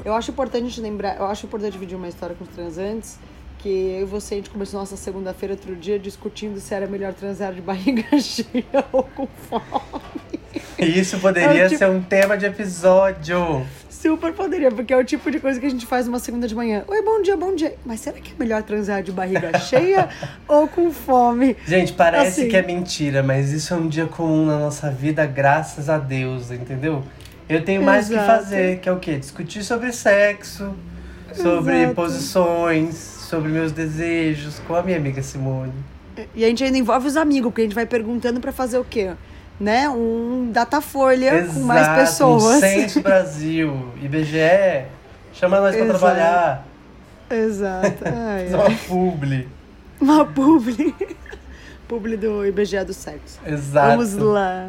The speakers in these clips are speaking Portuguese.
Eu acho importante a gente lembrar, eu acho importante dividir uma história com os transantes, que eu e você, a gente começou nossa segunda-feira, outro dia, discutindo se era melhor transar de barriga cheia ou com fome. Isso poderia ser um tema de episódio. Super poderia, porque é o tipo de coisa que a gente faz uma segunda de manhã. Oi, bom dia, bom dia. Mas será que é melhor transar de barriga cheia ou com fome? Gente, parece Assim. que é mentira, mas isso é um dia comum na nossa vida, graças a Deus, entendeu? Eu tenho mais o que fazer, que é o quê? Discutir sobre sexo, sobre posições, sobre meus desejos, com a minha amiga Simone. E a gente ainda envolve os amigos, porque a gente vai perguntando pra fazer o quê? Né? Um Datafolha com mais pessoas. Um Censo Brasil, IBGE, chama nós pra trabalhar. Exato. Uma publi. Uma publi. Publi do IBGE do sexo. Exato. Vamos lá.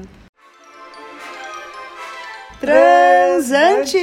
Transantes!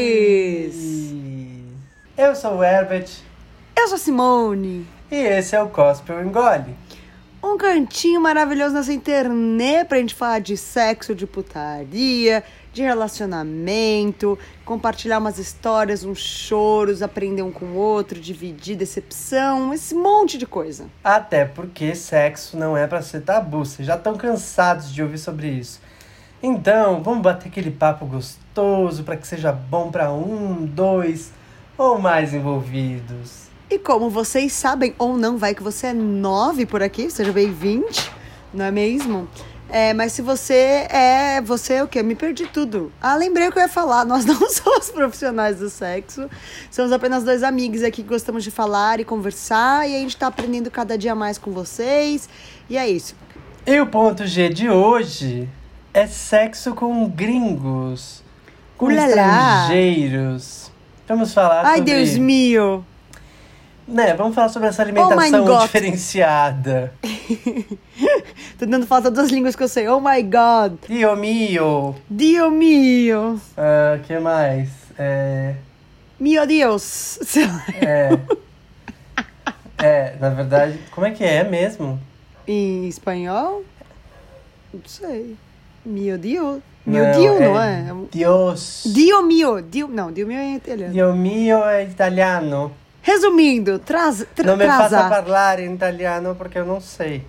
Eu sou o Herbert. Eu sou a Simone. E esse é o Gospel Engole. Um cantinho maravilhoso nessa internet pra gente falar de sexo, de putaria, de relacionamento, compartilhar umas histórias, uns choros, aprender um com o outro, dividir decepção, esse monte de coisa. Até porque sexo não é pra ser tabu, vocês já estão cansados de ouvir sobre isso. Então, vamos bater aquele papo gostoso pra que seja bom pra 1, 2 ou mais envolvidos. E como vocês sabem, ou não, vai que você é 9 por aqui, seja bem-vindo, não é mesmo? Mas se você é o quê? Me perdi tudo. Lembrei o que eu ia falar, nós não somos profissionais do sexo, somos apenas dois amigos aqui que gostamos de falar e conversar, e a gente tá aprendendo cada dia mais com vocês, e é isso. E o ponto G de hoje é sexo com gringos, com estrangeiros. Vamos falar sobre... Ai, Deus meu! Vamos falar sobre essa alimentação diferenciada. Tô dando falta das línguas que eu sei. Oh my God! Dio mio! Dio mio! Que mais? Mio Deus! Na verdade, como é que é mesmo? Em espanhol? Não sei. Mio Dio? Mio Dio, não é? Dios. Dio mio. Dio mio é italiano. Dio mio é italiano. Resumindo, não me faça falar em italiano porque eu não sei.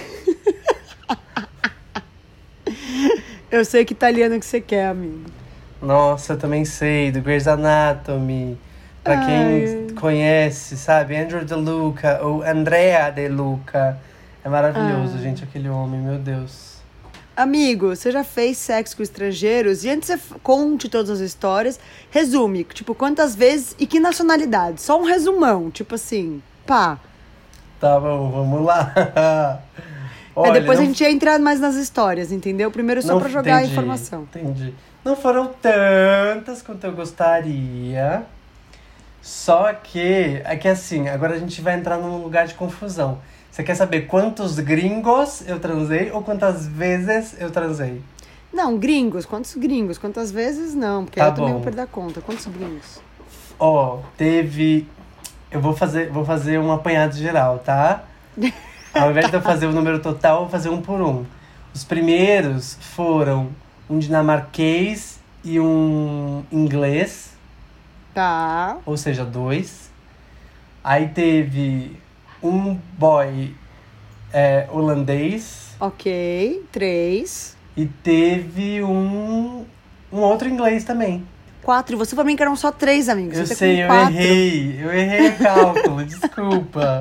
Eu sei que italiano que você quer, amigo. Nossa, eu também sei, do Grey's Anatomy. Pra quem conhece, sabe? Andrew De Luca ou Andrea De Luca. É maravilhoso, gente, aquele homem, meu Deus. Amigo, você já fez sexo com estrangeiros? E antes você conte todas as histórias, resume, tipo, quantas vezes e que nacionalidade? Só um resumão, tipo assim, pá. Tá bom, vamos lá. Olha, depois a gente entra mais nas histórias, entendeu? Primeiro só pra jogar a informação. Entendi. Não foram tantas quanto eu gostaria. Só que, é que assim, agora a gente vai entrar num lugar de confusão. Você quer saber quantos gringos eu transei ou quantas vezes eu transei? Não, gringos. Quantos gringos? Quantas vezes não, porque aí eu também vou perder a conta. Quantos gringos? Teve... Eu vou fazer um apanhado geral, tá? Ao invés de eu fazer o número total, eu vou fazer um por um. Os primeiros foram um dinamarquês e um inglês. Tá. Ou seja, 2. Aí teve um boy holandês. Ok, 3. E teve um outro inglês também. 4. E você falou que eram só 3, amigos. Eu sei, eu errei o cálculo, desculpa.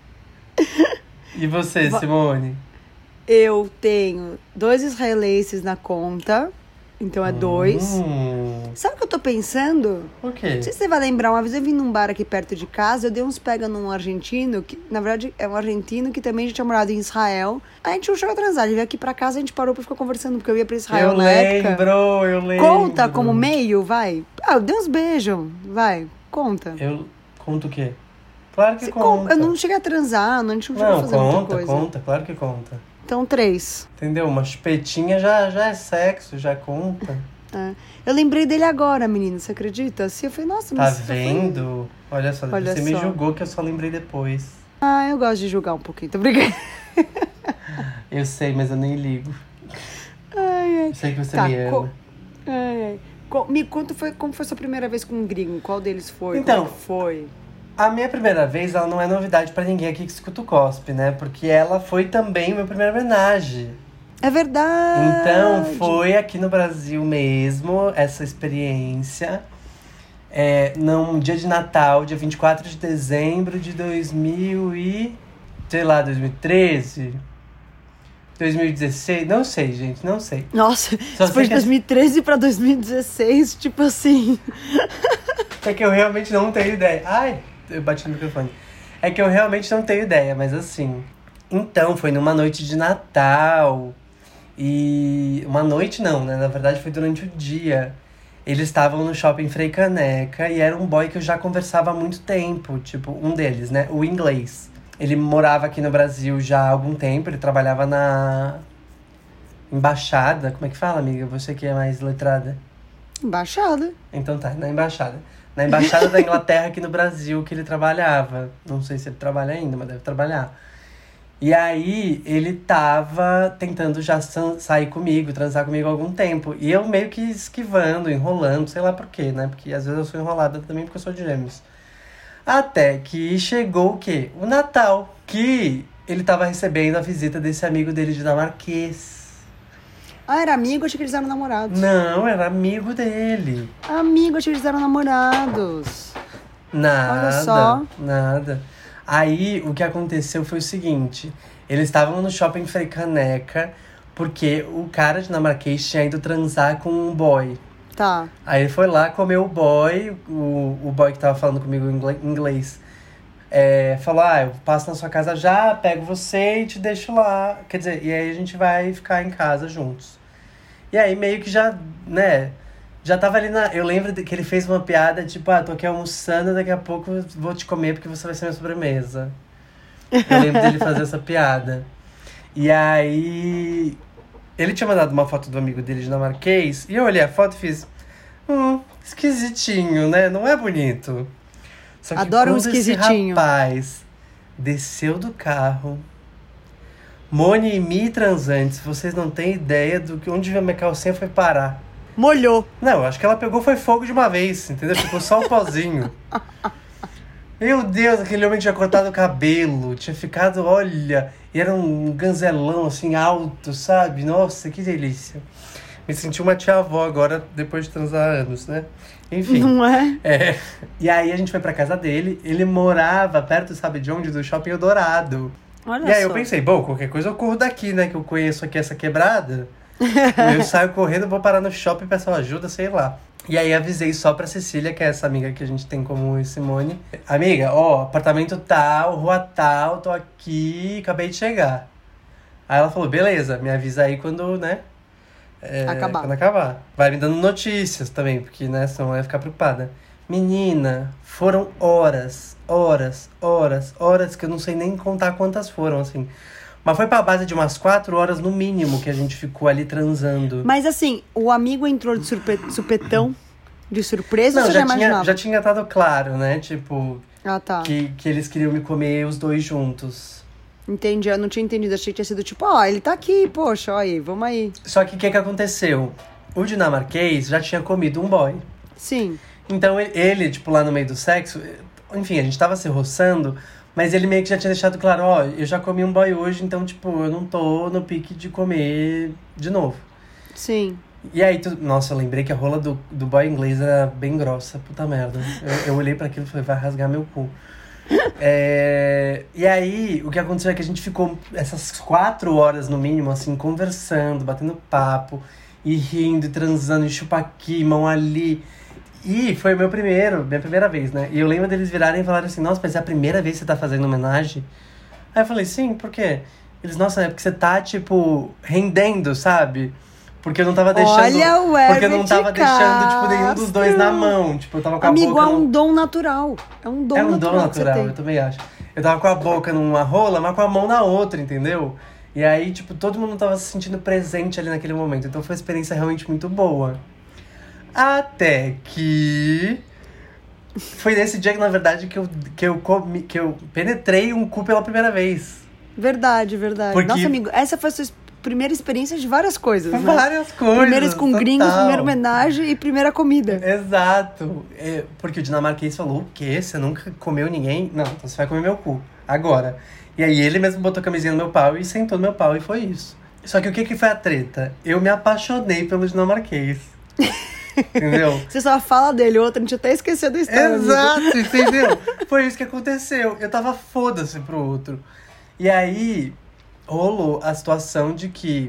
E você, Simone? Eu tenho 2 israelenses na conta. Então é 2. Sabe o que eu tô pensando? O quê? Não sei se você vai lembrar, uma vez eu vim num bar aqui perto de casa, eu dei uns pega num argentino, que na verdade é um argentino que também já tinha morado em Israel. Aí a gente não chegou a transar, ele veio aqui pra casa, a gente parou pra ficar conversando, porque eu ia pra Israel na época. Eu lembro. Conta como meio, vai. Eu dei uns beijos, vai, conta. Eu conto o quê? Claro que conta. Eu não cheguei a transar, a gente não chegou a fazer muita coisa. Conta, claro que conta. Então 3. Entendeu? Uma chupetinha já é sexo, já conta. Eu lembrei dele agora, menina, você acredita? Assim, eu falei, nossa, mas... Tá vendo? Olha só, Olha você só. me julgou que eu só lembrei depois. Eu gosto de julgar um pouquinho, tô brincando. Eu sei, mas eu nem ligo. Ai. Eu sei que você me ama. Me conta como foi sua primeira vez com um gringo? Qual deles foi? Então, como é que foi? A minha primeira vez, ela não é novidade pra ninguém aqui que escuta o Cospe, né? Porque ela foi também meu primeiro homenagem. É verdade! Então, foi aqui no Brasil mesmo, essa experiência. Num dia de Natal, dia 24 de dezembro de 2013? 2016? Não sei, gente, não sei. Nossa, Só isso foi sei de que 2013 pra 2016, tipo assim. É que eu realmente não tenho ideia. Ai, eu bati no microfone. É que eu realmente não tenho ideia, mas assim. Então, foi numa noite de Natal. E. Uma noite não, né? Na verdade, foi durante o dia. Eles estavam no shopping Frei Caneca e era um boy que eu já conversava há muito tempo. Tipo, um deles, né? O inglês. Ele morava aqui no Brasil já há algum tempo. Ele trabalhava na embaixada. Como é que fala, amiga? Você que é mais letrada. Embaixada. Então tá, na embaixada. Na embaixada da Inglaterra aqui no Brasil que ele trabalhava. Não sei se ele trabalha ainda, mas deve trabalhar. E aí, ele tava tentando já sair comigo, transar comigo há algum tempo. E eu meio que esquivando, enrolando, sei lá por quê, né? Porque às vezes eu sou enrolada também porque eu sou de gêmeos. Até que chegou o quê? O Natal, que ele tava recebendo a visita desse amigo dele dinamarquês. Ah, era amigo? Achei que eles eram namorados. Não, era amigo dele. Amigo, achei que eles eram namorados. Nada, Olha só. nada. Aí, o que aconteceu foi o seguinte. Eles estavam no shopping Frei Caneca, porque o cara dinamarquês tinha ido transar com um boy. Tá. Aí ele foi lá, comeu o boy, o boy que tava falando comigo em inglês. Falou, eu passo na sua casa já, pego você e te deixo lá. Quer dizer, e aí a gente vai ficar em casa juntos. E aí meio que já, né... Já tava ali Eu lembro que ele fez uma piada, tipo, tô aqui almoçando, daqui a pouco eu vou te comer porque você vai ser minha sobremesa. Eu lembro dele fazer essa piada. E aí... Ele tinha mandado uma foto do amigo dele dinamarquês, e eu olhei a foto e fiz... esquisitinho, né? Não é bonito. Só que Adoro um quando esquisitinho. Esse rapaz desceu do carro... Moni e Mi transantes, vocês não têm ideia do que onde a minha calcinha foi parar. Molhou. Não, acho que ela pegou foi fogo de uma vez, entendeu? Ficou só o pozinho. Meu Deus, aquele homem tinha cortado o cabelo, tinha ficado, olha, e era um ganzelão assim, alto, sabe? Nossa, que delícia. Me senti uma tia-avó agora, depois de transar anos, né? Enfim. Não é? E aí a gente foi pra casa dele, ele morava perto, sabe de onde? Do Shopping Eldorado. Olha E aí só. eu pensei, bom, qualquer coisa eu corro daqui, né? Que eu conheço aqui essa quebrada. Eu saio correndo, vou parar no shopping, peço ajuda, sei lá. E aí avisei só pra Cecília, que é essa amiga que a gente tem como Simone. Amiga, apartamento tal, rua tal, tô aqui, acabei de chegar. Aí ela falou, beleza, me avisa aí quando, né? Quando acabar. Vai me dando notícias também, porque, né, senão ela vai ficar preocupada. Menina, foram horas, que eu não sei nem contar quantas foram, assim. Mas foi pra base de umas 4 horas no mínimo que a gente ficou ali transando. Mas assim, o amigo entrou de supetão, de surpresa, ou você já imaginava? Já tinha estado claro, né? Tipo, tá. que eles queriam me comer os dois juntos. Entendi, eu não tinha entendido. Achei que tinha sido tipo, ele tá aqui, poxa, aí, vamos aí. Só que o que aconteceu? O dinamarquês já tinha comido um boy. Sim. Então ele, tipo, lá no meio do sexo, enfim, a gente tava se roçando, mas ele meio que já tinha deixado claro, eu já comi um boy hoje, então, tipo, eu não tô no pique de comer de novo. Sim. E aí, nossa, eu lembrei que a rola do boy inglês era bem grossa, puta merda. Eu olhei pra aquilo e falei, vai rasgar meu cu. E aí, o que aconteceu é que a gente ficou essas 4 horas no mínimo, assim, conversando, batendo papo, e rindo, e transando, e chupa aqui, mão ali. E foi minha primeira vez, né? E eu lembro deles virarem e falarem assim, nossa, mas é a primeira vez que você tá fazendo homenagem? Aí eu falei, sim, por quê? Eles, nossa, é porque você tá, tipo, rendendo, sabe? Porque eu não tava deixando... Olha o porque eu não tava deixando, tipo, nenhum dos dois na mão. Tipo, eu tava com a boca... Amigo, é um dom natural. É um dom natural que você tem. Eu também acho. Eu tava com a boca numa rola, mas com a mão na outra, entendeu? E aí, tipo, todo mundo tava se sentindo presente ali naquele momento. Então foi uma experiência realmente muito boa. Até que... Foi nesse dia que, na verdade, que eu penetrei um cu pela primeira vez. Verdade. Porque... Nossa, amigo, essa foi a sua primeira experiência de várias coisas, né? Várias coisas. Primeiras com gringos, total. primeira homenagem e primeira comida. Exato. Porque o dinamarquês falou, o quê? Você nunca comeu ninguém? Não, então você vai comer meu cu. Agora. E aí ele mesmo botou a camisinha no meu pau e sentou no meu pau e foi isso. Só que o que foi a treta? Eu me apaixonei pelo dinamarquês. Entendeu? Você só fala dele, o outro a gente até esqueceu da história. Exato, entendeu? Foi isso que aconteceu. Eu tava foda-se pro outro. E aí, rolou a situação de que,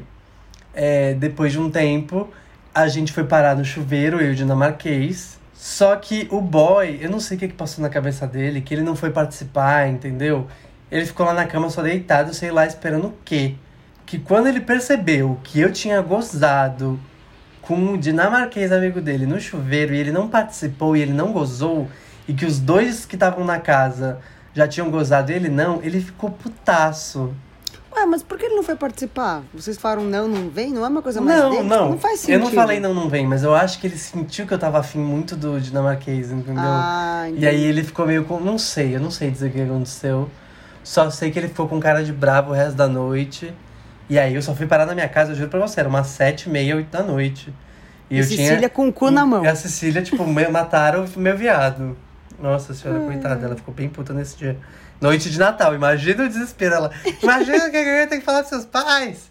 depois de um tempo, a gente foi parar no chuveiro, eu e o dinamarquês. Só que o boy, eu não sei o que passou na cabeça dele, que ele não foi participar, entendeu? Ele ficou lá na cama só deitado, sei lá, esperando o quê? Que quando ele percebeu que eu tinha gozado com o dinamarquês amigo dele no chuveiro e ele não participou e ele não gozou, e que os dois que estavam na casa já tinham gozado e ele não, ele ficou putaço. Ué, mas por que ele não foi participar? Vocês falaram não vem? Não é uma coisa mais dele? Não, não faz sentido. Eu não falei não vem, mas eu acho que ele sentiu que eu tava afim muito do dinamarquês, entendeu? Entendi. E aí ele ficou meio com... eu não sei dizer o que aconteceu. Só sei que ele ficou com cara de bravo o resto da noite. E aí eu só fui parar na minha casa, eu juro pra você, era umas 7h30, 8 da noite. E Cecília com o cu na mão. E a Cecília, tipo, mataram o meu viado. Nossa senhora, coitada, ela ficou bem puta nesse dia. Noite de Natal, imagina o desespero. Ela, imagina que eu ia ter que falar dos seus pais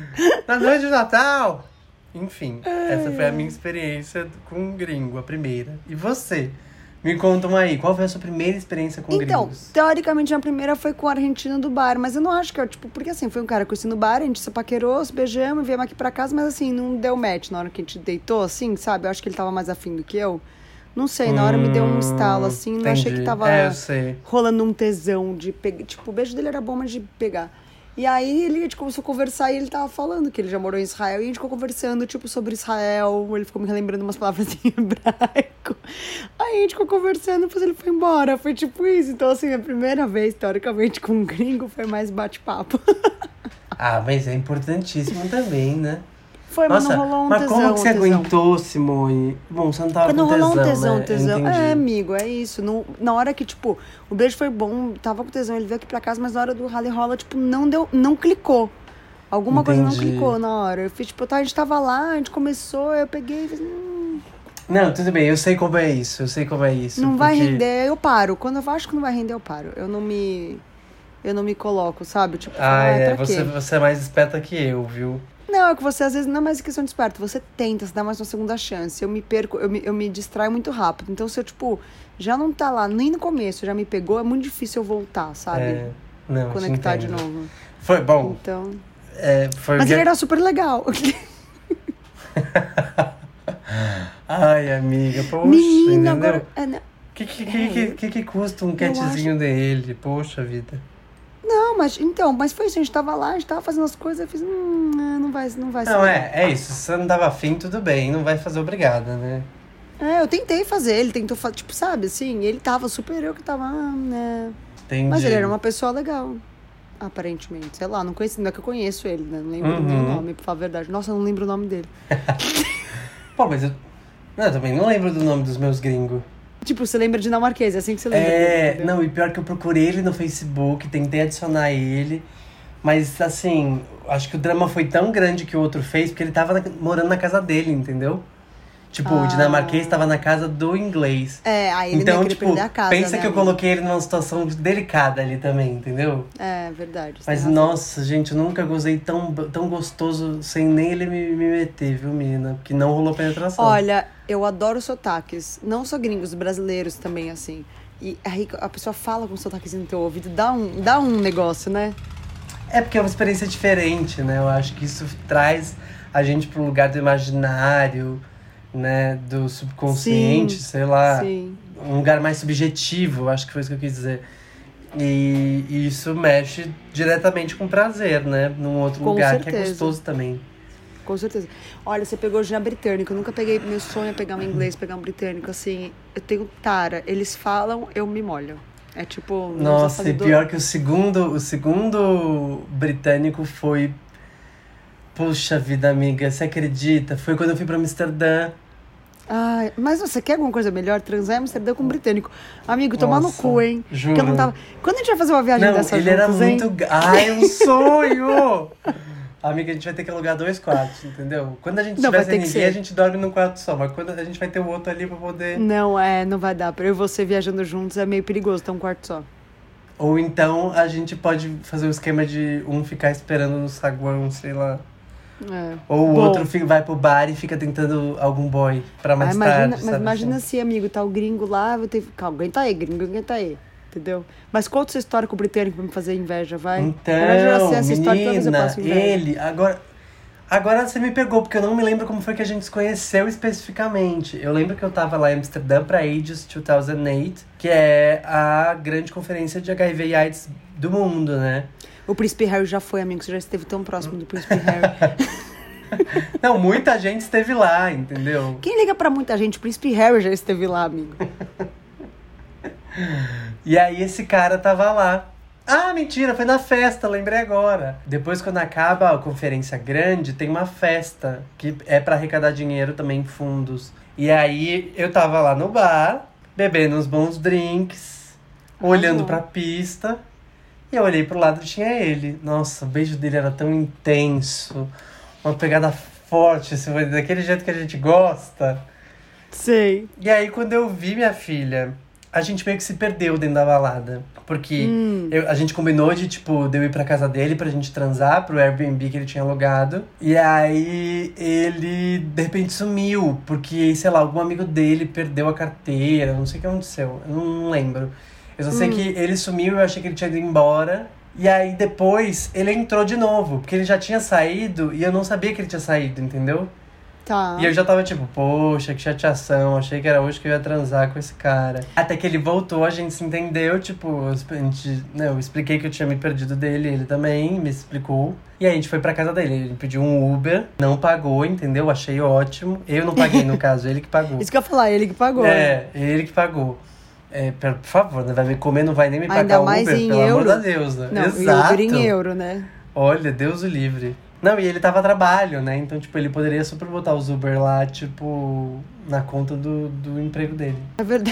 na noite de Natal. Enfim, essa foi a minha experiência com um gringo, a primeira. E você? Me contam aí, qual foi a sua primeira experiência com então, gringos? Teoricamente, a primeira foi com o argentino do bar, mas eu não acho que tipo, porque assim, foi um cara que eu conheci no bar, a gente se paquerou, se beijamos, viemos aqui pra casa, mas assim, não deu match na hora que a gente deitou, assim, sabe? Eu acho que ele tava mais afim do que eu. Não sei, na hora me deu um estalo, assim, não achei que tava rolando um tesão de pegar. Tipo, o beijo dele era bom, mas de pegar. E aí a gente começou a conversar e ele tava falando que ele já morou em Israel. E a gente ficou conversando, tipo, sobre Israel. Ele ficou me relembrando umas palavras em hebraico. Aí a gente ficou conversando, depois ele foi embora. Foi tipo isso. Então, assim, a primeira vez, teoricamente, com um gringo foi mais bate-papo. Ah, mas é importantíssimo também, né? Foi, mas não rolou um mas tesão. Mas como que você aguentou, Simone? Bom, você não tava com tesão, não rolou um tesão. É, amigo, é isso. Na hora que, tipo, o beijo foi bom, tava com tesão, ele veio aqui pra casa, mas na hora do rally rola, tipo, não clicou. Alguma coisa não clicou na hora. Eu fiz, tipo, a gente tava lá, a gente começou, eu peguei e fiz... Não, tudo bem, eu sei como é isso, Não vai render, eu paro. Quando eu acho que não vai render, eu paro. Eu não me coloco, sabe? Tipo, você é mais esperta que eu, viu? Não, é que você às vezes não é mais questão de esperto. Você tenta, você dá mais uma segunda chance. Eu me perco, eu me distraio muito rápido. Então, se eu, tipo, já não tá lá, nem no começo, já me pegou, é muito difícil eu voltar, sabe? Não, conectar de novo. Foi bom. Então... Mas ele era super legal. Ai, amiga, poxa, menina, entendeu? agora... Que custa um catzinho dele? Poxa vida. Não, mas foi isso, a gente tava lá, a gente tava fazendo as coisas, eu fiz, não vai ser. Não, é isso, se você não tava afim, tudo bem, não vai fazer obrigada, né? Eu tentei fazer, ele tentou fazer, tipo, sabe, assim, ele tava super, eu que tava, né? Entendi. Mas ele era uma pessoa legal, aparentemente, sei lá, não é que eu conheço ele, né, não lembro o meu nome, pra falar a verdade. Nossa, eu não lembro o nome dele. Pô, mas eu também não lembro do nome dos meus gringos. Tipo, você lembra dinamarquês, é assim que você lembra dele, não, e pior que eu procurei ele no Facebook, tentei adicionar ele, mas assim, acho que o drama foi tão grande que o outro fez, porque ele tava morando na casa dele, entendeu? Tipo, o dinamarquês tava na casa do inglês. Aí ele então, não ia querer perder a casa, pensa né, que eu coloquei ele numa situação delicada ali também, entendeu? É, verdade. Mas, nossa, gente, eu nunca gozei tão gostoso sem nem ele me meter, viu, menina? Porque não rolou penetração. Olha, eu adoro sotaques. Não só gringos, brasileiros também, assim. E aí a pessoa fala com sotaquezinho no teu ouvido, dá um negócio, né? É porque é uma experiência diferente, né? Eu acho que isso traz a gente pro lugar do imaginário, né, do subconsciente, sei lá, um lugar mais subjetivo, acho que foi isso que eu quis dizer. E isso mexe diretamente com prazer, né, num outro lugar que é gostoso também. Com certeza. Olha, você pegou já britânico, eu nunca peguei, meu sonho é pegar um inglês, pegar um britânico, assim, eu tenho tara, eles falam, eu me molho. É tipo... Nossa, e pior que o segundo britânico foi... Puxa vida, amiga, você acredita? Foi quando eu fui pra Amsterdã. Ai, mas você quer alguma coisa melhor? Transar em Amsterdã com um britânico. Amigo, tomar no cu, hein? Juro. Que eu não tava... Quando a gente vai fazer uma viagem dessa ele juntos, era muito... Ai, um sonho! Amiga, a gente vai ter que alugar 2 quartos, entendeu? Quando a gente Não, tiver vai sem ter que ninguém, ser. a gente dorme num quarto só. Mas quando a gente vai ter o outro ali pra poder... Não, não vai dar. Pra eu e você viajando juntos é meio perigoso ter um quarto só. Ou então a gente pode fazer o esquema de um ficar esperando no saguão, sei lá. É. Ou o Bom. outro vai pro bar e fica tentando algum boy pra mais tarde, Mas sabe imagina assim? se, amigo, tá o gringo lá, vou ter que ficar. Aguenta aí, gringo, aguenta aí. Entendeu? Mas conta sua história com o britânico pra me fazer inveja, vai. Eu já sei Então, essa história, toda vez eu menina, passo inveja. ele... Agora você me pegou, porque eu não me lembro como foi que a gente se conheceu especificamente. Eu lembro que eu tava lá em Amsterdã pra AIDS 2008, que é a grande conferência de HIV e AIDS do mundo, né? O Príncipe Harry já foi, amigo. Você já esteve tão próximo do Príncipe Harry. Não, muita gente esteve lá, entendeu? Quem liga pra muita gente? O Príncipe Harry já esteve lá, amigo. E aí esse cara tava lá. Ah, mentira, foi na festa, lembrei agora. Depois, quando acaba a conferência grande, tem uma festa que é pra arrecadar dinheiro também em fundos. E aí eu tava lá no bar, bebendo uns bons drinks, olhando pra pista. E eu olhei pro lado e tinha ele. Nossa, o beijo dele era tão intenso, uma pegada forte, assim, daquele jeito que a gente gosta. Sei. E aí, quando eu vi minha filha, a gente meio que se perdeu dentro da balada. Porque a gente combinou de, tipo, de eu ir pra casa dele pra gente transar, pro Airbnb que ele tinha alugado. E aí, ele, de repente, sumiu. Porque, sei lá, algum amigo dele perdeu a carteira. Não sei o que aconteceu. Eu não lembro. Eu só sei que ele sumiu, eu achei que ele tinha ido embora. E aí, depois, ele entrou de novo. Porque ele já tinha saído e eu não sabia que ele tinha saído, entendeu? Tá. E eu já tava tipo, poxa, que chateação, achei que era hoje que eu ia transar com esse cara. Até que ele voltou, a gente se entendeu, tipo, eu expliquei que eu tinha me perdido dele, ele também me explicou. E aí a gente foi pra casa dele, ele pediu um Uber, não pagou, entendeu? Achei ótimo. Eu não paguei, no caso, ele que pagou. Isso que eu ia falar, ele que pagou. É, ele que pagou. Por favor, né? Vai me comer, não vai nem me pagar Ainda o mais Uber, em pelo euro. amor de Deus, né? Não, Exato. Uber em euro, né? Olha, Deus o livre. Não, e ele tava a trabalho, né? Então, tipo, ele poderia super botar os Uber lá, tipo, na conta do emprego dele. É verdade.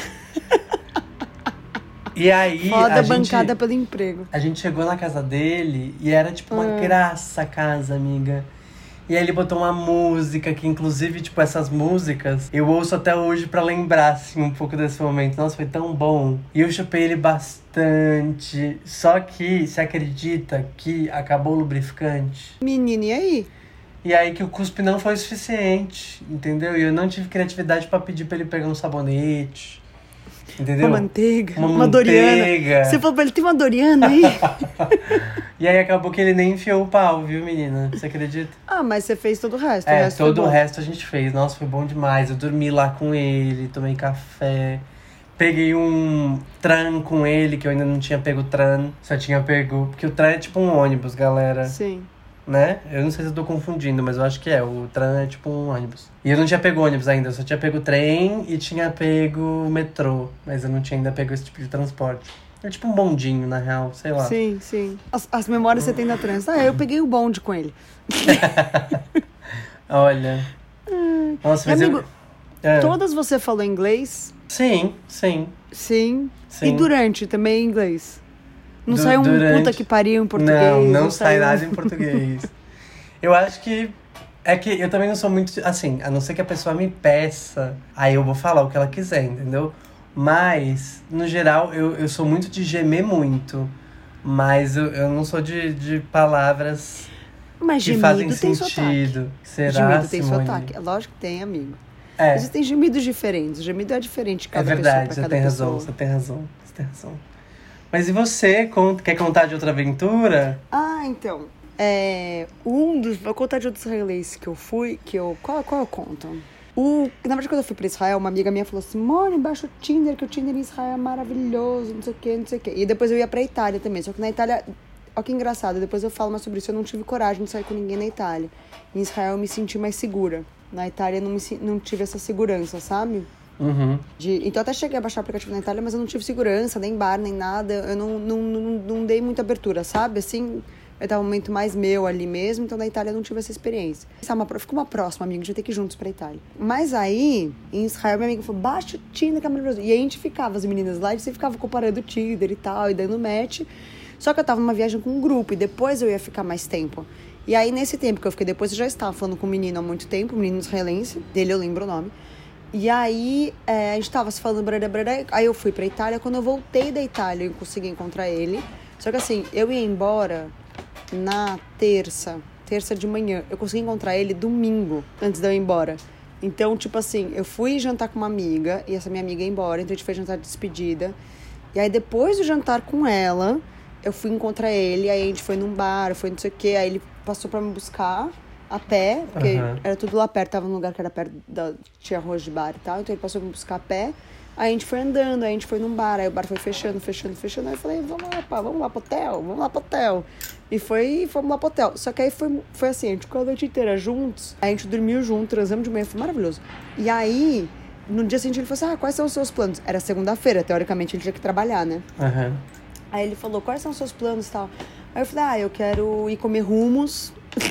E aí, Foda bancada pelo emprego. a gente chegou na casa dele e era, tipo, uma graça a casa, amiga. E aí ele botou uma música, que inclusive, tipo, essas músicas eu ouço até hoje pra lembrar, assim, um pouco desse momento. Nossa, foi tão bom. E eu chupei ele bastante. Só que, você acredita que acabou o lubrificante? Menino, e aí? E aí que o cuspe não foi o suficiente, entendeu? E eu não tive criatividade pra pedir pra ele pegar um sabonete, entendeu? Uma manteiga. Uma Doriana. manteiga. Você falou pra ele, tem uma Doriana aí? E aí acabou que ele nem enfiou o pau, viu, menina? Você acredita? Ah, mas você fez todo o resto. Todo o foi bom. resto a gente fez. Nossa, foi bom demais. Eu dormi lá com ele, tomei café. Peguei um tram com ele, que eu ainda não tinha pego o tram. Só tinha pego... Porque o tram é tipo um ônibus, galera. Sim. Né? Eu não sei se eu tô confundindo, mas eu acho que é. O tram é tipo um ônibus. E eu não tinha pego ônibus ainda. Eu só tinha pego trem e tinha pego metrô. Mas eu não tinha ainda pego esse tipo de transporte. É tipo um bondinho, na real. Sei lá. Sim, sim. As memórias que você tem da trans. Ah, eu peguei o bonde com ele. Olha. Nossa, mas Amigo, eu... todas você falou inglês? Sim, sim. Sim. Sim. E durante também em inglês? Não saiu um durante- puta que pariu em português? Não sai saiu- nada em português. Eu acho que... É que eu também não sou muito... Assim, a não ser que a pessoa me peça, aí eu vou falar o que ela quiser, entendeu? Mas, no geral, eu sou muito de gemer muito. Mas eu não sou de palavras Mas que gemido fazem tem sotaque. sentido. Será, Gemido tem Simone? sotaque. É lógico que tem, amigo. É, Existem gemidos diferentes. Gemido é diferente de é cada verdade, pessoa você pra tem cada razão, pessoa. você tem razão, você tem razão. Mas e você? Quer contar de outra aventura? Ah, então. Vou contar de outro israelense que eu fui, qual eu conto? Na verdade, quando eu fui pra Israel, uma amiga minha falou assim, Mone, baixa o Tinder, que o Tinder em Israel é maravilhoso, não sei o que, não sei o que. E depois eu ia pra Itália também, só que na Itália, ó que engraçado, depois eu falo mais sobre isso, eu não tive coragem de sair com ninguém na Itália. Em Israel eu me senti mais segura. Na Itália eu não tive essa segurança, sabe? Uhum. Então eu até cheguei a baixar o aplicativo na Itália, mas eu não tive segurança, nem bar, nem nada. Eu não dei muita abertura, sabe? Assim, eu tava um momento mais meu ali mesmo, então na Itália eu não tive essa experiência. Fica uma próxima, amiga, a gente vai ter que ir juntos pra Itália. Mas aí, em Israel, minha amiga falou, baixa o Tinder, que é maravilhoso. E aí a gente ficava, as meninas lá, e você ficava comparando o Tinder e tal, e dando match. Só que eu tava numa viagem com um grupo, e depois eu ia ficar mais tempo. E aí, nesse tempo que eu fiquei depois, eu já estava falando com um menino há muito tempo, um menino israelense, dele eu lembro o nome. E aí, a gente tava se falando, aí eu fui pra Itália. Quando eu voltei da Itália, eu consegui encontrar ele. Só que assim, eu ia embora na terça de manhã. Eu consegui encontrar ele domingo, antes de eu ir embora. Então, tipo assim, eu fui jantar com uma amiga, e essa minha amiga ia embora, então a gente foi jantar de despedida. E aí, depois do jantar com ela, eu fui encontrar ele, aí a gente foi num bar, foi não sei o quê, aí ele passou pra me buscar a pé, porque era tudo lá perto, tava num lugar que era perto, tinha arroz de bar e tal, então ele passou pra me buscar a pé. Aí a gente foi andando, aí a gente foi num bar, aí o bar foi fechando, aí eu falei, vamos lá pro hotel. E fomos lá pro hotel. Só que aí foi assim, a gente ficou a noite inteira juntos, aí a gente dormiu junto, transamos de manhã, foi maravilhoso. E aí, no dia seguinte ele falou assim, quais são os seus planos? Era segunda-feira, teoricamente ele tinha que trabalhar, né? Aí ele falou, quais são os seus planos e tal? Aí eu falei, eu quero ir comer hummus.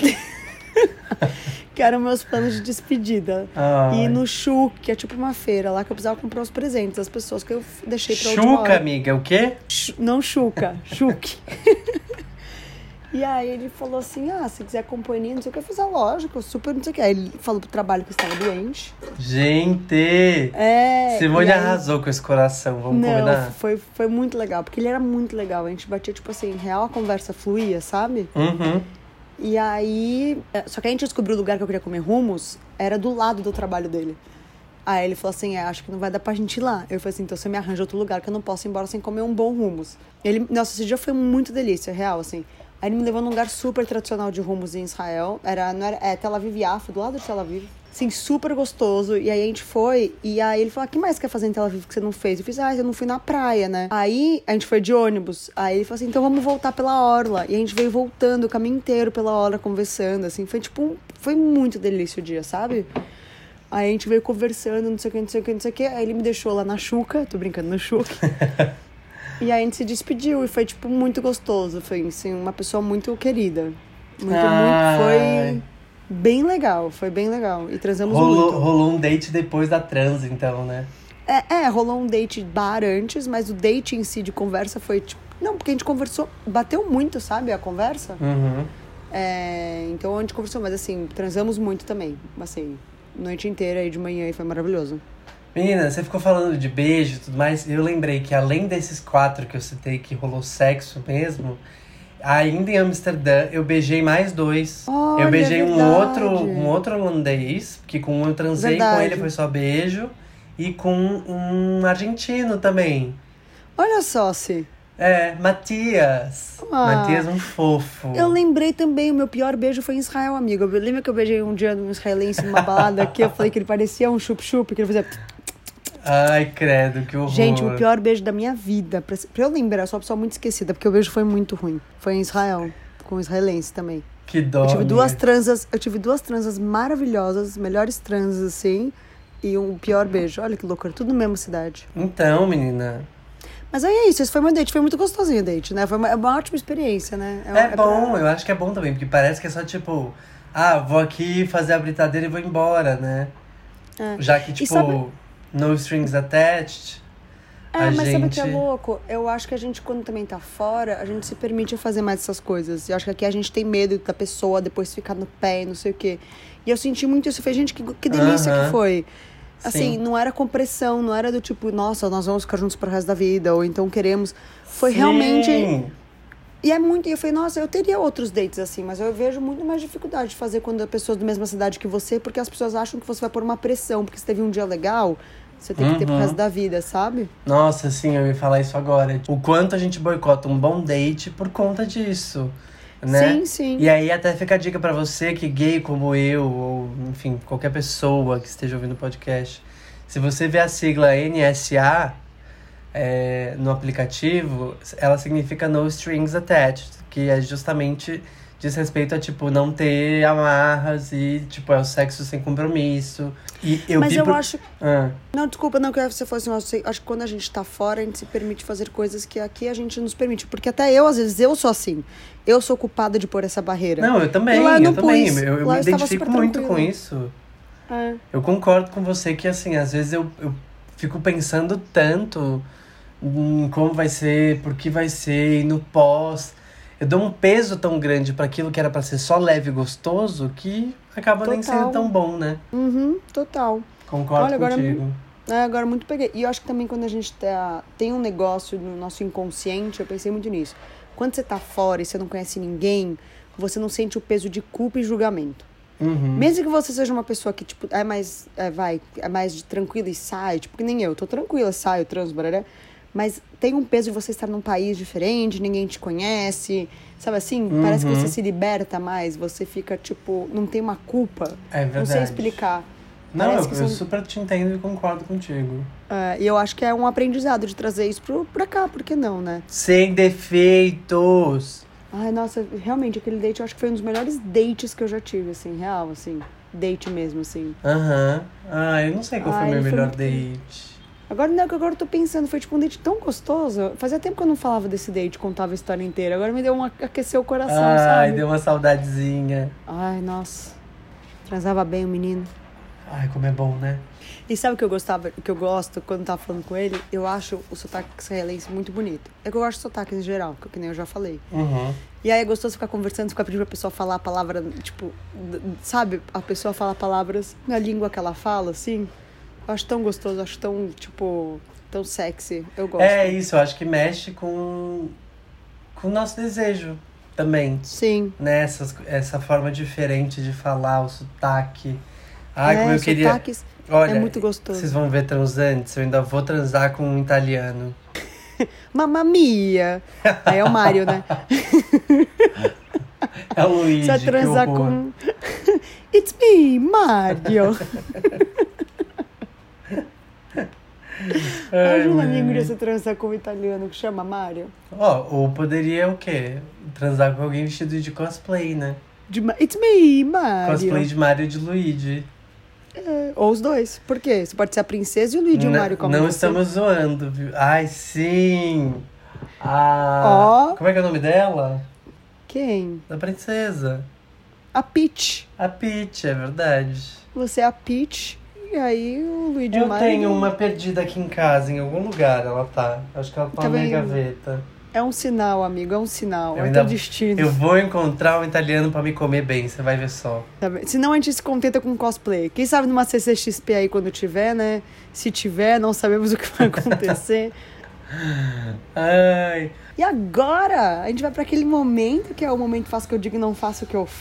Que eram meus planos de despedida. Ir no Chuk, que é tipo uma feira lá que eu precisava comprar os presentes das pessoas que eu deixei pra última hora. Chuca, amiga, o quê? Não Chuca, Chuk. E aí ele falou assim, se quiser companhia, não sei o que. Eu fiz a lógica, eu super não sei o que. Aí ele falou pro trabalho que eu estava doente. Gente! Simone arrasou com esse coração, vamos combinar? Foi muito legal, porque ele era muito legal. A gente batia, tipo assim, real, a conversa fluía, sabe? E aí... Só que a gente descobriu o lugar que eu queria comer hummus, era do lado do trabalho dele. Aí ele falou assim, acho que não vai dar pra gente ir lá. Eu falei assim, então você me arranja outro lugar que eu não posso ir embora sem comer um bom hummus. Nossa, esse dia foi muito delícia, real, assim. Aí ele me levou num lugar super tradicional de hummus em Israel. Tel Aviv Yafo, do lado de Tel Aviv. Assim, super gostoso. E aí a gente foi, e aí ele falou, o que mais quer fazer em Tel Aviv que você não fez? Eu fiz, eu não fui na praia, né? Aí a gente foi de ônibus. Aí ele falou assim, então vamos voltar pela orla. E a gente veio voltando o caminho inteiro pela orla, conversando, assim. Foi tipo, foi muito delícia o dia, sabe? Aí a gente veio conversando, não sei o que. Aí ele me deixou lá na Chuca, tô brincando, no Chuk. E aí a gente se despediu e foi, tipo, muito gostoso. Foi, assim, uma pessoa muito querida. Muito, foi bem legal, foi bem legal. E transamos muito. Rolou um date depois da trans, então, né? Rolou um date bar antes, mas o date em si de conversa foi, tipo... Não, porque a gente conversou, bateu muito, sabe, a conversa. Então a gente conversou, mas assim, transamos muito também. Assim, noite inteira aí de manhã e foi maravilhoso. Menina, você ficou falando de beijo e tudo mais. Eu lembrei que além desses 4 que eu citei, que rolou sexo mesmo, ainda em Amsterdã, eu beijei mais 2. Olha, eu beijei verdade. um outro holandês, que com um eu transei, com ele foi só beijo. E com um argentino também. Olha só, se. Matias. Matias, um fofo. Eu lembrei também, o meu pior beijo foi em Israel, amigo. Lembra que eu beijei um dia um israelense numa balada que eu falei que ele parecia um chup-chup, que ele fazia... Ai, credo, que horror. Gente, o pior beijo da minha vida. Pra eu lembrar, eu sou uma pessoa muito esquecida, porque o beijo foi muito ruim. Foi em Israel, com um israelense também. Que dó. Eu tive duas transas maravilhosas, melhores transas, assim, e um pior beijo. Olha que loucura, tudo na mesma cidade. Então, menina... Mas aí é isso, esse foi meu date, foi muito gostosinho o date, né? Foi uma ótima experiência, né? Bom, eu acho que é bom também, porque parece que é só tipo... vou aqui fazer a britadeira e vou embora, né? Já que, tipo... No strings attached. Mas sabe o que é louco? Eu acho que a gente, quando também tá fora, a gente se permite fazer mais essas coisas. Eu acho que aqui a gente tem medo da pessoa depois ficar no pé e não sei o quê. E eu senti muito isso. Foi, gente, que delícia que foi. Assim, Sim. Não era com pressão, não era do tipo, nossa, nós vamos ficar juntos pro resto da vida, ou então queremos. Foi realmente... E eu falei, nossa, eu teria outros dates assim, mas eu vejo muito mais dificuldade de fazer quando a pessoa é da mesma cidade que você, porque as pessoas acham que você vai pôr uma pressão, porque se teve um dia legal, você tem que ter pro resto da vida, sabe? Nossa, sim, eu ia falar isso agora. O quanto a gente boicota um bom date por conta disso, né? Sim. E aí até fica a dica pra você que é gay como eu, ou enfim, qualquer pessoa que esteja ouvindo o podcast. Se você vê a sigla NSA no aplicativo, ela significa No Strings Attached, que é justamente diz respeito a, tipo, não ter amarras e, tipo, é o sexo sem compromisso. E acho... Não, desculpa, não, que você falou assim, acho que quando a gente tá fora, a gente se permite fazer coisas que aqui a gente nos permite. Porque até eu, às vezes, eu sou assim. Eu sou culpada de pôr essa barreira. Não, eu também, eu me identifico muito com isso. Eu concordo com você que, assim, às vezes eu fico pensando tanto em como vai ser, por que vai ser, e no pós. Eu dou um peso tão grande pra aquilo que era pra ser só leve e gostoso que acaba nem Total. sendo tão bom, né? Total. Concordo Olha, agora contigo. Agora muito peguei. E eu acho que também quando a gente tem um negócio no nosso inconsciente, eu pensei muito nisso. Quando você tá fora e você não conhece ninguém, você não sente o peso de culpa e julgamento. Mesmo que você seja uma pessoa que, tipo, é mais tranquila e sai, tipo, que nem eu, tô tranquila, saio, transo, barará, mas tem um peso de você estar num país diferente, ninguém te conhece, sabe assim? Parece que você se liberta mais, você fica, tipo, não tem uma culpa. É verdade. Não sei explicar. Não, Parece eu que super te entendo e concordo contigo. E eu acho que é um aprendizado de trazer isso pra cá, por que não, né? Sem defeitos! Ai, nossa, realmente, aquele date eu acho que foi um dos melhores dates que eu já tive, assim, real, assim. Date mesmo, assim. Eu não sei qual foi o meu ele foi melhor muito- date. Agora eu tô pensando, foi tipo um date tão gostoso. Fazia tempo que eu não falava desse date, contava a história inteira. Agora me deu aqueceu o coração, Ai, sabe? deu uma saudadezinha. Ai, nossa. Transava bem o menino. Ai, como é bom, né? E sabe o que eu gosto quando tava falando com ele? Eu acho o sotaque israelense muito bonito. É que eu gosto de sotaque em geral, que nem eu já falei. E aí é gostoso ficar conversando, ficar pedindo pra pessoa falar a palavra, tipo, sabe? A pessoa fala palavras na língua que ela fala, assim. Eu acho tão gostoso, acho tão, tipo, tão sexy. Eu gosto. É isso, eu acho que mexe com o nosso desejo também. Sim. Né? Essa forma diferente de falar, o sotaque. Ai, como eu queria. Sotaques Olha, é muito gostoso. Vocês vão ver transantes, eu ainda vou transar com um italiano. Mamma mia! Aí é o Mário, né? É o Luigi, Você vai que transar horror. com... It's me, Mário! Imagina a minha guria você transar com um italiano que chama Mário. Ou poderia o quê? Transar com alguém vestido de cosplay, né? It's me, Mário! Cosplay de Mario e de Luigi. Ou os dois. Por quê? Você pode ser a princesa e o Luigi e o Mário como Não você. estamos zoando, viu? Ai, sim! Como é que é o nome dela? Quem? Da princesa. A Peach. A Peach, é verdade. Você é a Peach e aí o Luigi e o Eu Mário... tenho uma perdida aqui em casa, em algum lugar ela tá. Acho que ela tá Tá na minha vendo? gaveta. É um sinal, amigo, é um sinal. Eu É ainda- teu destino. Eu vou encontrar um italiano pra me comer bem, você vai ver só. Tá vendo? Senão a gente se contenta com cosplay. Quem sabe numa CCXP aí quando tiver, né? Se tiver, não sabemos o que vai acontecer. Ai. E agora, a gente vai pra aquele momento que é o momento faço o que eu digo e não faço o que eu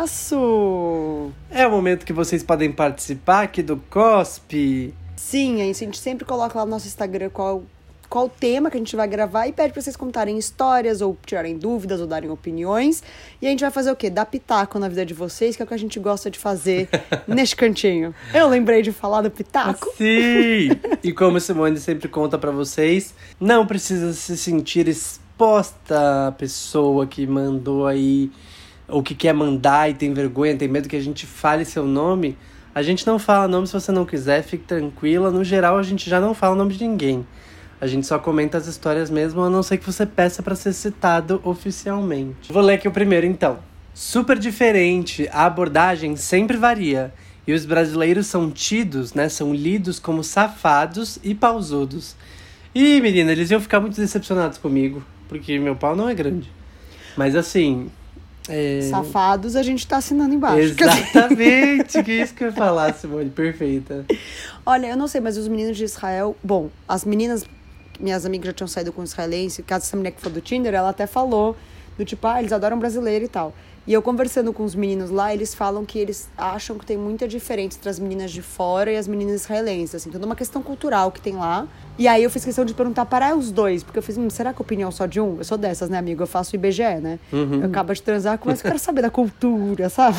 faço. É o momento que vocês podem participar aqui do COSP. Sim, a gente sempre coloca lá no nosso Instagram qual o tema que a gente vai gravar e pede pra vocês contarem histórias ou tirarem dúvidas ou darem opiniões. E a gente vai fazer o quê? Dar pitaco na vida de vocês, que é o que a gente gosta de fazer neste cantinho. Eu lembrei de falar do pitaco. Sim! E como a Simone sempre conta pra vocês, não precisa se sentir exposta a pessoa que mandou aí, ou que quer mandar e tem vergonha, tem medo que a gente fale seu nome. A gente não fala nome se você não quiser, fique tranquila. No geral, a gente já não fala o nome de ninguém. A gente só comenta as histórias mesmo, a não ser que você peça pra ser citado oficialmente. Vou ler aqui o primeiro, então. Super diferente, a abordagem sempre varia. E os brasileiros são tidos, né, são lidos como safados e pausudos. E, menina, eles iam ficar muito decepcionados comigo, porque meu pau não é grande. Mas assim... Safados, a gente tá assinando embaixo. Exatamente, que isso que eu ia falar, Simone, perfeita. Olha, eu não sei, mas os meninos de Israel... Bom, as meninas, minhas amigas já tinham saído com israelense. Caso essa mulher que for do Tinder, ela até falou do tipo, eles adoram brasileiro e tal. E eu conversando com os meninos lá, eles falam que eles acham que tem muita diferença entre as meninas de fora e as meninas israelenses, assim, toda uma questão cultural que tem lá. E aí eu fiz questão de perguntar para os dois, porque eu fiz, será que a opinião só de um? Eu sou dessas, né, amigo? Eu faço IBGE, né? Eu acabo de transar com, mas eu quero saber da cultura, sabe?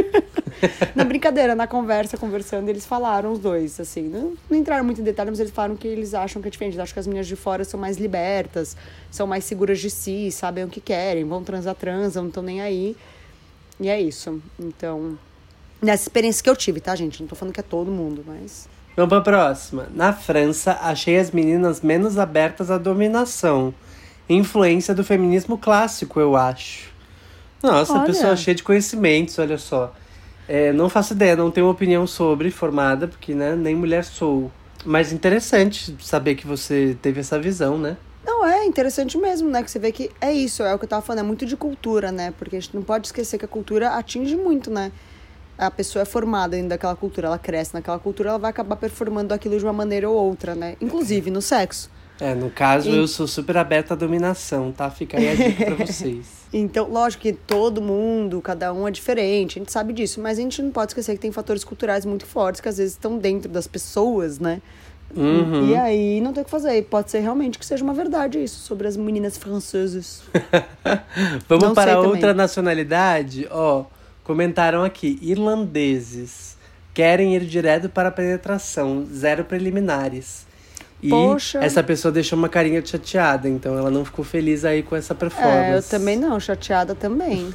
Na brincadeira, na conversa, conversando, eles falaram os dois, assim, não entraram muito em detalhe, mas eles falaram que eles acham que é diferente. Eles acham que as meninas de fora são mais libertas, são mais seguras de si, sabem o que querem, vão transam, não estão nem aí. E é isso. Então, nessa experiência que eu tive, tá, gente? Não tô falando que é todo mundo, mas... Vamos pra próxima. Na França, achei as meninas menos abertas à dominação. Influência do feminismo clássico, eu acho. Nossa, Olha. pessoa cheia de conhecimentos, olha só. Não faço ideia, não tenho uma opinião sobre, formada, porque, né, nem mulher sou. Mas interessante saber que você teve essa visão, né? Não, É interessante mesmo, né? Que você vê que é isso, é o que eu tava falando, é muito de cultura, né? Porque a gente não pode esquecer que a cultura atinge muito, né? A pessoa é formada dentro daquela cultura, ela cresce naquela cultura, ela vai acabar performando aquilo de uma maneira ou outra, né? Inclusive no sexo. No caso, eu sou super aberta à dominação, tá? Fica aí a dica pra vocês. Então, lógico que todo mundo, cada um é diferente, a gente sabe disso, mas a gente não pode esquecer que tem fatores culturais muito fortes que às vezes estão dentro das pessoas, né? Uhum. E aí não tem o que fazer. Pode ser realmente que seja uma verdade isso sobre as meninas francesas. Vamos Não para sei outra também. nacionalidade? Ó, comentaram aqui, irlandeses querem ir direto para a penetração, 0 preliminares. E Poxa. essa pessoa deixou uma carinha de chateada, então ela não ficou feliz aí com essa performance. Eu também não, chateada também.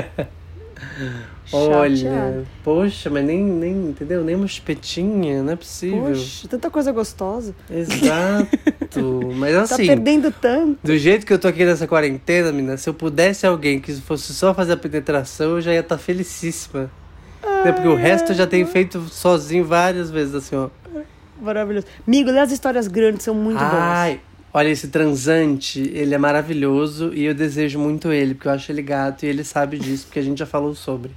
Olha, Chateada. poxa, mas nem, entendeu? Nem uma chupetinha, não é possível. Poxa, tanta coisa gostosa. Exato, mas Tá assim, perdendo tanto. do jeito que eu tô aqui nessa quarentena, menina, se eu pudesse alguém que fosse só fazer a penetração, eu já ia estar felicíssima. Né? Porque o resto eu já tenho feito sozinho várias vezes, assim, ó. Maravilhoso. Amigo, as histórias grandes são muito boas. Ai, olha, esse transante, ele é maravilhoso e eu desejo muito ele, porque eu acho ele gato e ele sabe disso, porque a gente já falou sobre.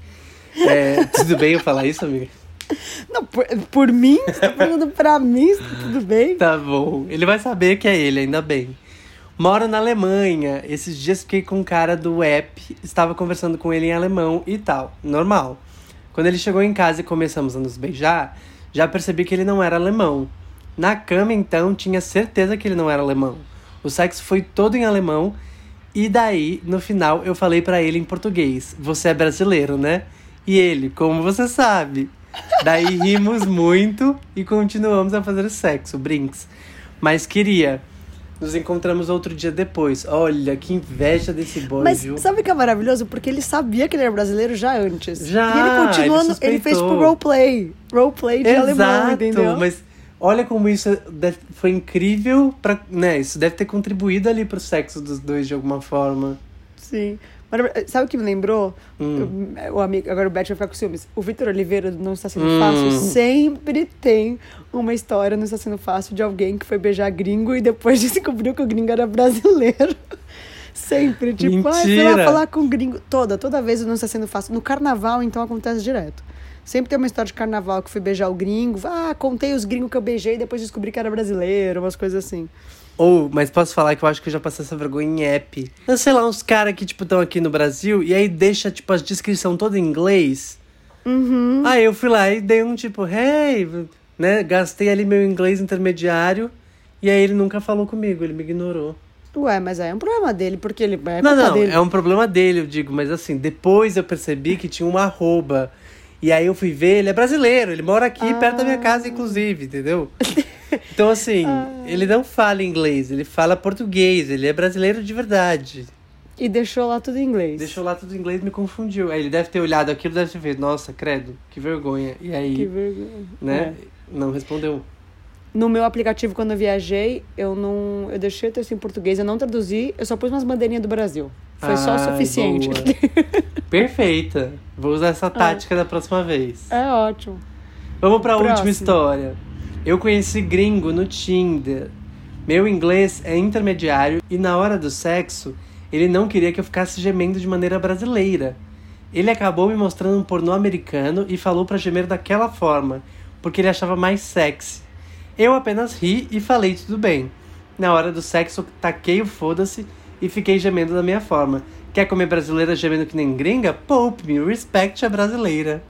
Tudo bem eu falar isso, amiga? Não, por mim? Você tá perguntando pra mim? Tudo bem? Tá bom, ele vai saber que é ele, ainda bem. Moro na Alemanha, esses dias fiquei com um cara do app, estava conversando com ele em alemão e tal, normal. Quando ele chegou em casa e começamos a nos beijar, já percebi que ele não era alemão. Na cama, então, tinha certeza que ele não era alemão. O sexo foi todo em alemão. E daí, no final, eu falei pra ele em português. Você é brasileiro, né? E ele, como você sabe? Daí rimos muito e continuamos a fazer sexo, brinks. Mas queria. Nos encontramos outro dia depois. Olha, que inveja desse boy, Mas viu? sabe o que é maravilhoso? Porque ele sabia que ele era brasileiro já antes. Já, E ele continuou, ele ele fez suspeitou. tipo roleplay. Roleplay de alemão, entendeu? Mas olha como isso foi incrível pra, né? Isso deve ter contribuído ali pro sexo dos dois de alguma forma. Sim. Mas sabe o que me lembrou? O amigo, agora o Beth vai ficar com ciúmes. O Vitor Oliveira do Não Está Sendo Fácil sempre tem uma história Não Está Sendo Fácil de alguém que foi beijar gringo e depois descobriu que o gringo era brasileiro. Sempre. Tipo, fui lá Mentira. falar com o gringo. Toda vez o Não Está Sendo Fácil. No carnaval, então, acontece direto. Sempre tem uma história de carnaval que fui beijar o gringo. Contei os gringos que eu beijei e depois descobri que era brasileiro, umas coisas assim. Mas posso falar que eu acho que eu já passei essa vergonha em app. Eu sei lá, uns caras que, tipo, estão aqui no Brasil e aí deixa, tipo, a descrição toda em inglês. Aí eu fui lá e dei um tipo, hey, né? Gastei ali meu inglês intermediário e aí ele nunca falou comigo, ele me ignorou. Ué, mas aí é um problema dele, porque ele é Não, culpa não, dele. é um problema dele, eu digo, mas assim, depois eu percebi que tinha um arroba. E aí eu fui ver, ele é brasileiro, ele mora aqui perto da minha casa, inclusive, entendeu? Então, assim, ele não fala inglês, ele fala português, ele é brasileiro de verdade. E deixou lá tudo em inglês. Deixou lá tudo em inglês e me confundiu. Aí ele deve ter olhado aquilo, deve ter feito, nossa, credo, que vergonha. E aí, Que vergonha. né, não respondeu. No meu aplicativo, quando eu viajei, eu deixei o texto em português, eu não traduzi, eu só pus umas bandeirinhas do Brasil. Foi só o Ai, suficiente. boa. Perfeita. Vou usar essa tática da próxima vez. É ótimo. Vamos pra Próximo. última história. Eu conheci gringo no Tinder. Meu inglês é intermediário e na hora do sexo, ele não queria que eu ficasse gemendo de maneira brasileira. Ele acabou me mostrando um pornô americano e falou pra gemer daquela forma, porque ele achava mais sexy. Eu apenas ri e falei tudo bem. Na hora do sexo, taquei o foda-se e fiquei gemendo da minha forma. Quer comer brasileira gemendo que nem gringa? Poupe-me, respect a brasileira.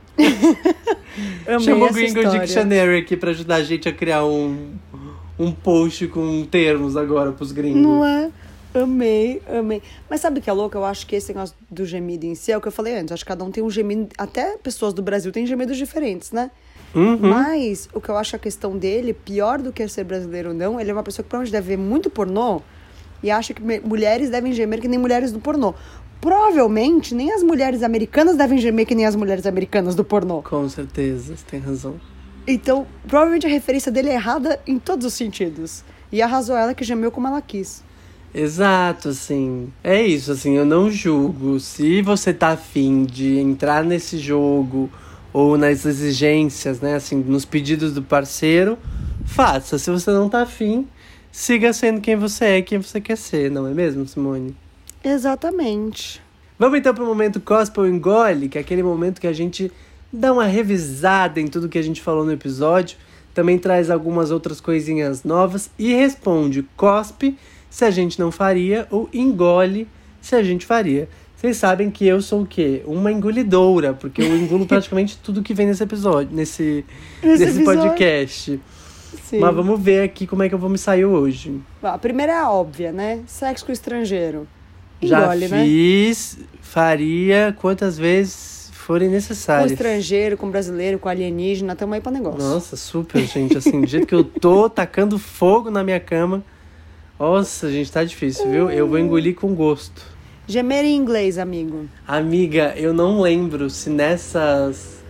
Amei Chamou o essa Gringo história. Dictionary aqui pra ajudar a gente a criar um post com termos agora pros gringos. Não é? Amei. Mas sabe o que é louco? Eu acho que esse negócio do gemido em si é o que eu falei antes. Acho que cada um tem um gemido. Até pessoas do Brasil têm gemidos diferentes, né? Mas o que eu acho a questão dele, pior do que ser brasileiro ou não, ele é uma pessoa que provavelmente deve ver muito pornô e acha que mulheres devem gemer que nem mulheres do pornô. Provavelmente, nem as mulheres americanas devem gemer que nem as mulheres americanas do pornô. Com certeza, você tem razão. Então, provavelmente a referência dele é errada em todos os sentidos. E arrasou ela que gemeu como ela quis. Exato, assim. É isso, assim, eu não julgo. Se você tá afim de entrar nesse jogo ou nas exigências, né, assim, nos pedidos do parceiro, faça. Se você não tá afim, siga sendo quem você é, quem você quer ser, não é mesmo, Simone? Exatamente. Vamos então pro momento Cospe ou Engole, que é aquele momento que a gente dá uma revisada em tudo que a gente falou no episódio, também traz algumas outras coisinhas novas e responde cospe se a gente não faria ou engole se a gente faria. Vocês sabem que eu sou o quê? Uma engolidora, porque eu engulo praticamente tudo que vem nesse episódio, nesse podcast. Sim. Mas vamos ver aqui como é que eu vou me sair hoje. A primeira é a óbvia, né? Sexo com estrangeiro. Já Engole, fiz, faria quantas vezes forem Com necessárias. estrangeiro, com brasileiro, com alienígena, tamo aí pra negócio. Nossa, super, gente. Assim, do jeito que eu tô tacando fogo na minha cama. Nossa, gente, tá difícil, viu? Eu vou engolir com gosto. Gemer em inglês, amigo. Amiga, eu não lembro se nessas...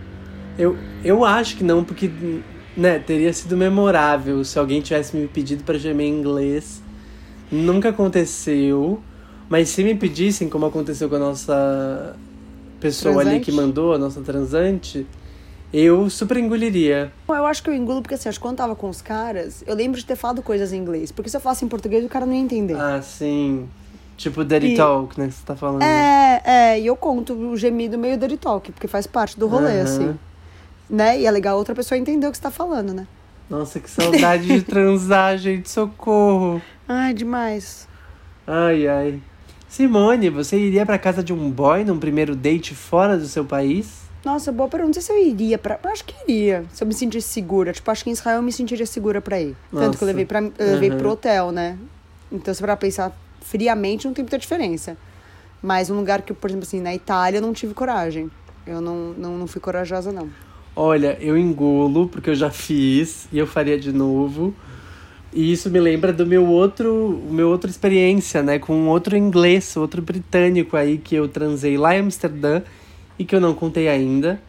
Eu acho que não, porque, né, teria sido memorável se alguém tivesse me pedido pra gemer em inglês. Nunca aconteceu. Mas se me pedissem, como aconteceu com a nossa pessoa Transante? ali que mandou, a nossa transante, eu super engoliria. Eu acho que eu engulo porque, assim, acho que quando eu tava com os caras, eu lembro de ter falado coisas em inglês. Porque se eu falasse em português, o cara não ia entender. Ah, sim. Tipo Dirty Talk, né, que você tá falando. E eu conto o gemido meio dirty talk, porque faz parte do rolê, Aham. assim. Né? E é legal outra pessoa entender o que você tá falando, né? Nossa, que saudade de transar, gente, socorro. Ai, demais. Ai, ai. Simone, você iria pra casa de um boy num primeiro date fora do seu país? Nossa, boa pergunta. Não sei se eu iria pra... Eu acho que iria, se eu me sentisse segura. Tipo, acho que em Israel eu me sentiria segura pra ir. Tanto que eu Nossa. levei pro hotel, né? Então, se pra pensar friamente, não tem muita diferença. Mas um lugar que, por exemplo, assim, na Itália, eu não tive coragem. Eu não fui corajosa, não. Olha, eu engulo, porque eu já fiz, e eu faria de novo. E isso me lembra do meu outra experiência, né? Com outro inglês, outro britânico aí, que eu transei lá em Amsterdã, e que eu não contei ainda.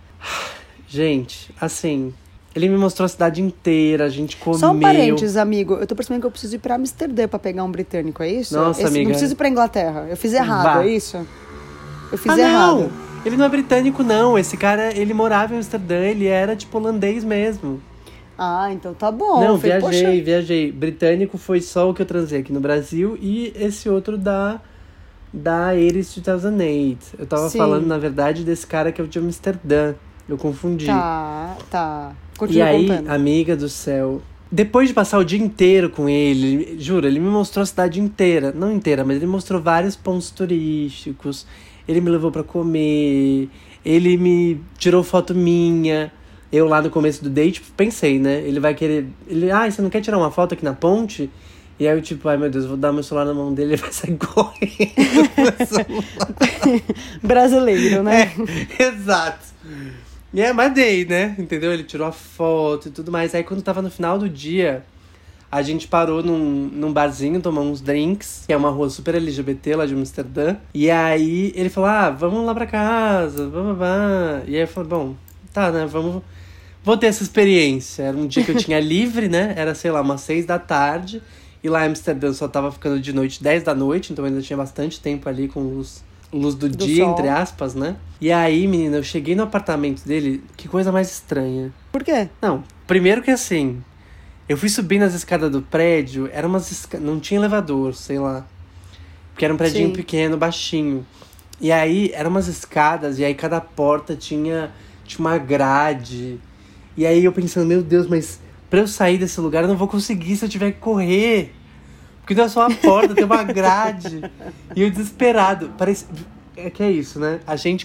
Gente, assim, ele me mostrou a cidade inteira, a gente comeu. Só um parênteses, amigo. Eu tô percebendo que eu preciso ir pra Amsterdã pra pegar um britânico, é isso? Nossa, amiga. Não preciso ir pra Inglaterra. Eu fiz errado, Vá. é isso? Eu fiz errado. Não! Ele não é britânico, não. Esse cara, ele morava em Amsterdã, ele era, tipo, holandês mesmo. Ah, então tá bom. Não, Eu falei, viajei. Britânico foi só o que eu transei aqui no Brasil e esse outro da Ares 2008. Eu tava Sim. falando, na verdade, desse cara que é o de Amsterdã. Eu confundi. Tá. E Continua aí, contando. amiga do céu, depois de passar o dia inteiro com ele, juro, ele me mostrou a cidade inteira. Não inteira, mas ele mostrou vários pontos turísticos. Ele me levou pra comer. Ele me tirou foto minha. Eu lá no começo do date pensei, né? Ele vai querer... você não quer tirar uma foto aqui na ponte? E aí eu tipo, ai meu Deus, vou dar meu celular na mão dele e ele vai sair correndo. Brasileiro, né? Exato. E mas dei, né? Entendeu? Ele tirou a foto e tudo mais. Aí quando tava no final do dia, a gente parou num barzinho, tomou uns drinks, que é uma rua super LGBT lá de Amsterdã. E aí ele falou, vamos lá pra casa, vamos. E aí eu falei, bom, tá, né, vou ter essa experiência. Era um dia que eu tinha livre, né? Era, sei lá, umas 6 da tarde. E lá em Amsterdã só tava ficando de noite 10 da noite, então eu ainda tinha bastante tempo ali com luz do dia, sol. entre aspas, né? E aí, menina, eu cheguei no apartamento dele, que coisa mais estranha. Por quê? Não, primeiro que assim, eu fui subindo as escadas do prédio, eram não tinha elevador, sei lá. Porque era um prédio Sim. pequeno, baixinho. E aí, eram umas escadas, e aí cada porta tinha uma grade. E aí eu pensando, meu Deus, mas pra eu sair desse lugar eu não vou conseguir se eu tiver que correr. Porque não é só uma porta, tem uma grade. E eu desesperado. Parece... É isso, né? A gente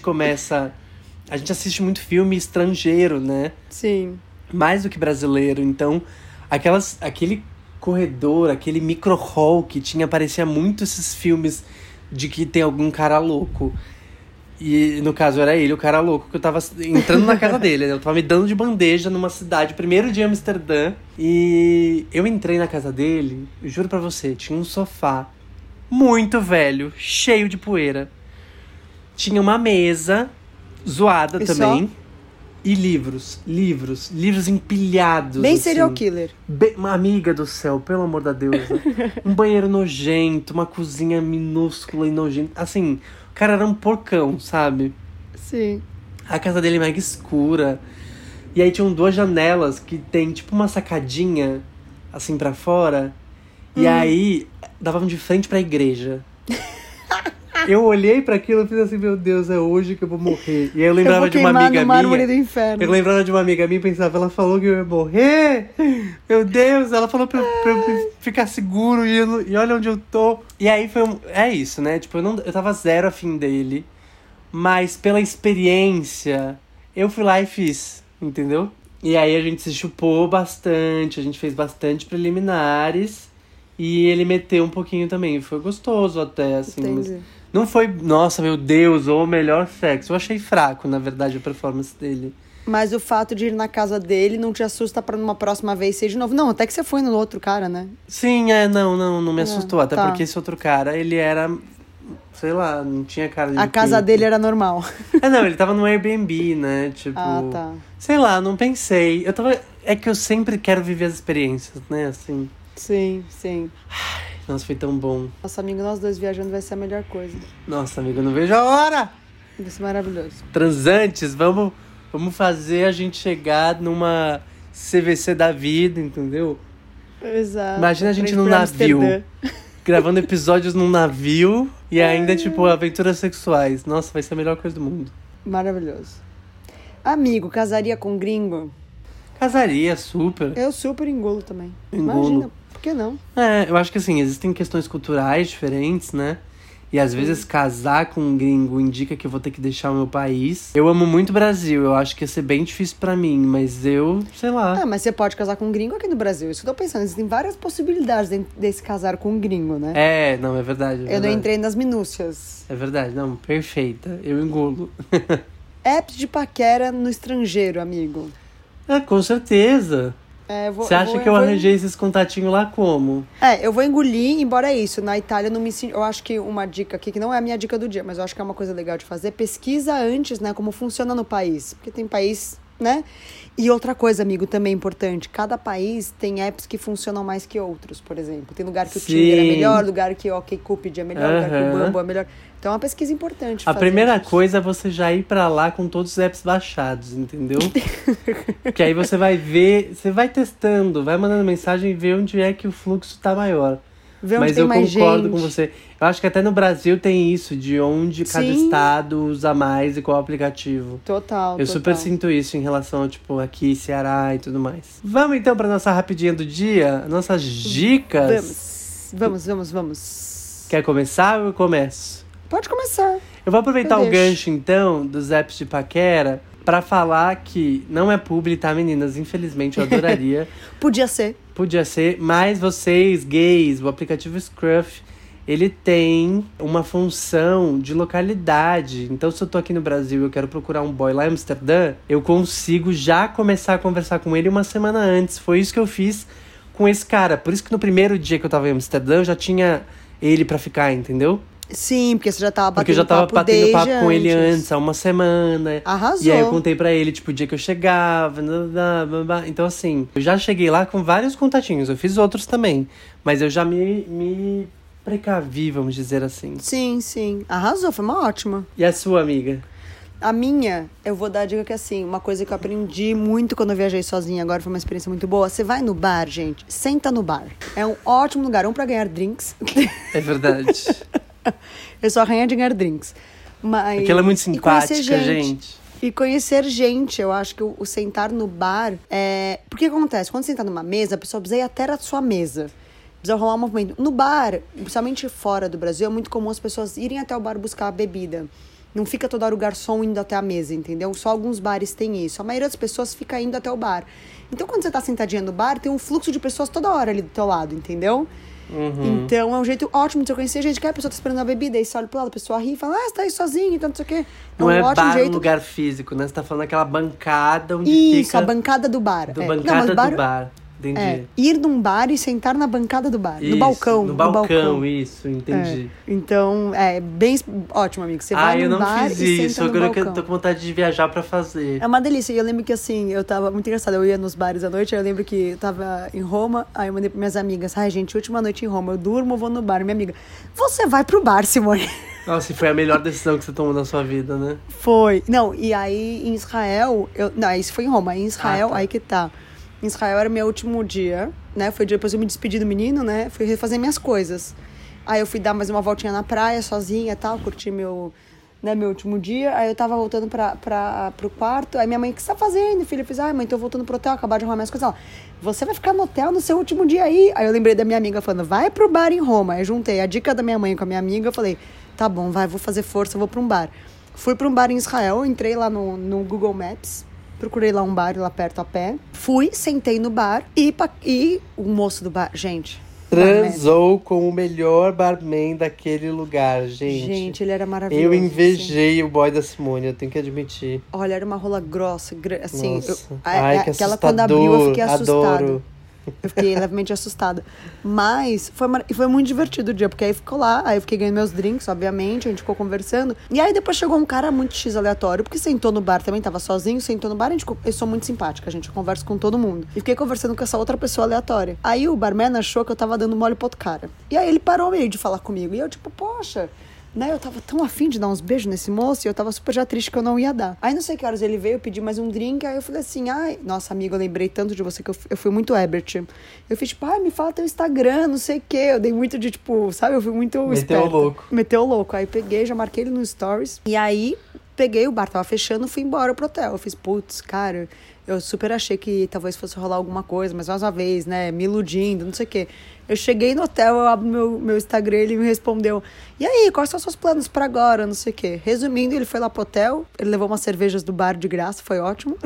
assiste muito filme estrangeiro, né? Sim. Mais do que brasileiro. Então, aquele corredor, aquele micro hall que tinha, parecia muito esses filmes de que tem algum cara louco. E no caso era ele, o cara louco, que eu tava entrando na casa dele, né? Eu tava me dando de bandeja numa cidade, primeiro dia em Amsterdã. E eu entrei na casa dele, eu juro pra você, tinha um sofá muito velho, cheio de poeira. Tinha uma mesa zoada E também. E livros empilhados. Bem assim. serial killer. Uma amiga do céu, pelo amor da deusa. Um banheiro nojento, uma cozinha minúscula e nojenta. Assim, o cara era um porcão, sabe? Sim. A casa dele é mega escura. E aí tinham 2 janelas que tem tipo uma sacadinha, assim, pra fora. E aí, davam de frente pra igreja. Eu olhei pra aquilo e fiz assim, meu Deus, é hoje que eu vou morrer. E aí eu lembrava de uma amiga minha. Do inferno. Eu lembrava de uma amiga minha e pensava, ela falou que eu ia morrer. Meu Deus, ela falou pra eu ficar seguro e olha onde eu tô. E aí é isso, né? Tipo, eu tava zero afim dele. Mas pela experiência, eu fui lá e fiz, entendeu? E aí a gente se chupou bastante, a gente fez bastante preliminares. E ele meteu um pouquinho também. Foi gostoso até, assim. Mas não foi, nossa, meu Deus, o melhor sexo. Eu achei fraco, na verdade, a performance dele. Mas o fato de ir na casa dele não te assusta pra numa próxima vez ser de novo? Não, até que você foi no outro cara, né? Sim, não me assustou. Até porque esse outro cara, ele era... Sei lá, não tinha cara de... A casa dele era normal. Não, ele tava no Airbnb, né? Tipo... Ah, tá. Sei lá, não pensei. É que eu sempre quero viver as experiências, né? Assim... Sim, sim. Nossa, foi tão bom. Nossa, amigo, nós dois viajando vai ser a melhor coisa. Nossa, amigo, eu não vejo a hora! Vai ser maravilhoso. Transantes, vamos fazer a gente chegar numa CVC da vida, entendeu? Exato. Imagina a gente num navio, gravando episódios num navio e ainda, tipo, aventuras sexuais. Nossa, vai ser a melhor coisa do mundo. Maravilhoso. Amigo, casaria com gringo? Casaria, super. Eu super engulo também. Engulo. Imagina, por que não? Eu acho que assim, existem questões culturais diferentes, né? E às vezes casar com um gringo indica que eu vou ter que deixar o meu país. Eu amo muito o Brasil, eu acho que ia ser bem difícil pra mim, mas eu, sei lá. Mas você pode casar com um gringo aqui no Brasil. Isso que eu tô pensando, existem várias possibilidades desse casar com um gringo, né? Não, é verdade. Eu não entrei nas minúcias. É verdade, não, perfeita. Eu engulo. Apps de paquera no estrangeiro, amigo. Com certeza. Você acha que eu arranjei esses contatinhos lá como? Eu vou engolir, embora é isso. Na Itália, não me sinto... Eu acho que uma dica aqui, que não é a minha dica do dia, mas eu acho que é uma coisa legal de fazer, pesquisa antes, né, como funciona no país. Porque tem país, né? E outra coisa, amigo, também importante. Cada país tem apps que funcionam mais que outros, por exemplo. Tem lugar que o Tinder é melhor, lugar que o OkCupid é melhor, lugar que o Bumble é melhor. Então é uma pesquisa importante. A primeira coisa é você já ir pra lá com todos os apps baixados, entendeu? Que aí você vai ver, você vai testando, vai mandando mensagem e ver onde é que o fluxo tá maior. Mas eu concordo com você. Eu acho que até no Brasil tem isso, de onde cada estado usa mais e qual aplicativo. Total. Eu super sinto isso em relação a, tipo, aqui, Ceará e tudo mais. Vamos então pra nossa rapidinha do dia? Nossas dicas. Vamos. Quer começar ou eu começo? Pode começar. Eu vou aproveitar o gancho, então, dos apps de paquera pra falar que não é publi, tá, meninas? Infelizmente, eu adoraria. Podia ser, mas vocês, gays, o aplicativo Scruff, ele tem uma função de localidade. Então, se eu tô aqui no Brasil e eu quero procurar um boy lá em Amsterdã, eu consigo já começar a conversar com ele uma semana antes. Foi isso que eu fiz com esse cara. Por isso que no primeiro dia que eu tava em Amsterdã, eu já tinha ele pra ficar, entendeu? Sim, porque você já tava batendo papo Porque eu já tava batendo papo com ele antes, há uma semana. Arrasou. E aí eu contei pra ele, tipo, o dia que eu chegava. Então, assim, eu já cheguei lá com vários contatinhos. Eu fiz outros também. Mas eu já me precavi, vamos dizer assim. Sim. Arrasou, foi uma ótima. E a sua, amiga? A minha, eu vou dar a dica que, assim, uma coisa que eu aprendi muito quando eu viajei sozinha, agora foi uma experiência muito boa. Você vai no bar, gente, senta no bar. É um ótimo lugar, pra ganhar drinks. É verdade. Eu sou a rainha de ganhar drinks. Mas... Porque ela é muito simpática, gente. E conhecer gente. Eu acho que o sentar no bar é... Porque o que acontece? Quando você senta numa mesa, a pessoa precisa ir até a sua mesa. Precisa rolar um movimento. No bar, principalmente fora do Brasil, é muito comum as pessoas irem até o bar buscar a bebida. Não fica toda hora o garçom indo até a mesa, entendeu? Só alguns bares têm isso. A maioria das pessoas fica indo até o bar. Então, quando você tá sentadinha no bar, tem um fluxo de pessoas toda hora ali do teu lado, entendeu? Então é um jeito ótimo de você conhecer gente, que a pessoa tá esperando a bebida, aí você olha pro lado, a pessoa ri e fala, você tá aí sozinho, então não sei o quê. Não é bar um lugar físico, né? Você tá falando aquela bancada onde fica... Isso, a bancada do bar. Bancada do bar. Entendi. Ir num bar e sentar na bancada do bar. Isso, no balcão. No balcão, isso, entendi. Então, é bem ótimo, amigo. Você vai num bar e senta no balcão. Eu não fiz isso, agora que eu tô com vontade de viajar pra fazer. É uma delícia. E eu lembro que, assim, eu tava muito engraçada. Eu ia nos bares à noite, aí eu lembro que eu tava em Roma, aí eu mandei pra minhas amigas, gente, última noite em Roma, eu durmo, vou no bar. Minha amiga, você vai pro bar, Simone. Nossa, e foi a melhor decisão que você tomou na sua vida, né? Foi. Não, e aí em Israel, não, isso foi em Roma. Em Israel, aí que tá. Em Israel era meu último dia, né? Foi depois eu me despedi do menino, né? Fui refazer minhas coisas. Aí eu fui dar mais uma voltinha na praia, sozinha e tal, curti meu último dia. Aí eu tava voltando pro quarto. Aí minha mãe, o que você tá fazendo, filha? Eu fiz, mãe, tô voltando pro hotel, acabar de arrumar minhas coisas. Ela, você vai ficar no hotel no seu último dia aí? Aí eu lembrei da minha amiga falando, vai pro bar em Roma. Aí eu juntei a dica da minha mãe com a minha amiga, eu falei, tá bom, vai, vou fazer força, vou pra um bar. Fui pra um bar em Israel, entrei lá no Google Maps, procurei lá um bar lá perto a pé. Fui, sentei no bar e o moço do bar, gente... Transou com o melhor barman daquele lugar, gente. Gente, ele era maravilhoso. Eu invejei o boy da Simone, eu tenho que admitir. Olha, era uma rola grossa, assim. Ai, que aquela assustador. Quando abriu, eu fiquei assustada. Adoro. Eu fiquei levemente assustada. Mas foi muito divertido o dia, porque aí ficou lá, aí eu fiquei ganhando meus drinks, obviamente, a gente ficou conversando. E aí depois chegou um cara muito X aleatório, porque sentou no bar também, tava sozinho, sentou no bar, eu sou muito simpática, gente, eu converso com todo mundo. E fiquei conversando com essa outra pessoa aleatória. Aí o barman achou que eu tava dando mole pro outro cara. E aí ele parou meio de falar comigo. E eu, tipo, poxa... Né, eu tava tão afim de dar uns beijos nesse moço e eu tava super já triste que eu não ia dar. Aí não sei que horas ele veio, eu pedi mais um drink, aí eu falei assim, nossa amiga, eu lembrei tanto de você que eu fui muito Ebert. Eu fiz tipo, me fala teu Instagram, não sei o quê. Eu dei muito de tipo, sabe, eu fui muito esperta. Meteu o louco. Aí peguei, já marquei ele no Stories. E aí peguei, o bar tava fechando, fui embora pro hotel. Eu fiz, putz, cara, eu super achei que talvez fosse rolar alguma coisa, mas mais uma vez, né, me iludindo, não sei o quê. Eu cheguei no hotel, eu abro meu Instagram, ele me respondeu, e aí, quais são os seus planos pra agora, não sei o quê. Resumindo, ele foi lá pro hotel, ele levou umas cervejas do bar de graça, foi ótimo.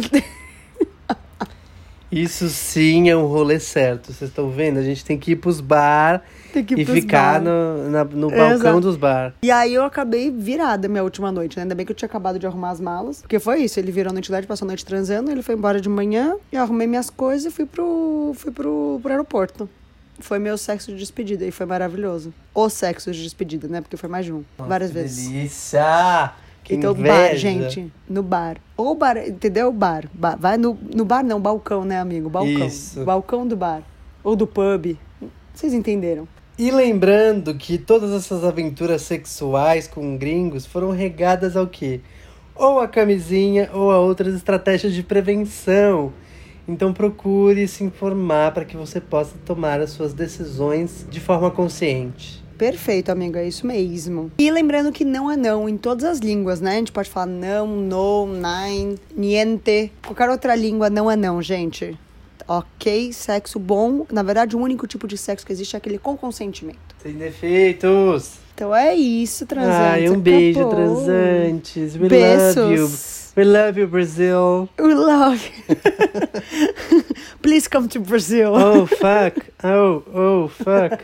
Isso sim é um rolê certo, vocês estão vendo? A gente tem que ir pros bar e ficar no balcão dos bar. E aí eu acabei virada minha última noite, né? Ainda bem que eu tinha acabado de arrumar as malas. Porque foi isso, ele virou a noite LED, passou a noite transando, ele foi embora de manhã, eu arrumei minhas coisas e fui pro aeroporto. Foi meu sexo de despedida e foi maravilhoso. O sexo de despedida, né? Porque foi mais de um, nossa, várias vezes. Delícia! Que então, inveja. Bar, gente, no bar. Ou bar, entendeu? Bar. Vai no bar não, balcão, né, amigo? Balcão. Isso. Balcão do bar. Ou do pub. Vocês entenderam? E lembrando que todas essas aventuras sexuais com gringos foram regadas ao quê? Ou a camisinha ou a outras estratégias de prevenção. Então procure se informar para que você possa tomar as suas decisões de forma consciente. Perfeito, amigo, é isso mesmo. E lembrando que não é não em todas as línguas, né? A gente pode falar não, no, nein, niente. Qualquer outra língua não é não, gente. Ok, sexo bom. Na verdade, o único tipo de sexo que existe é aquele com consentimento. Sem defeitos. Então é isso, transantes. Beijo, transantes. We love you. We love you, Brazil. We love you. Please come to Brazil. Oh, fuck. Oh, fuck.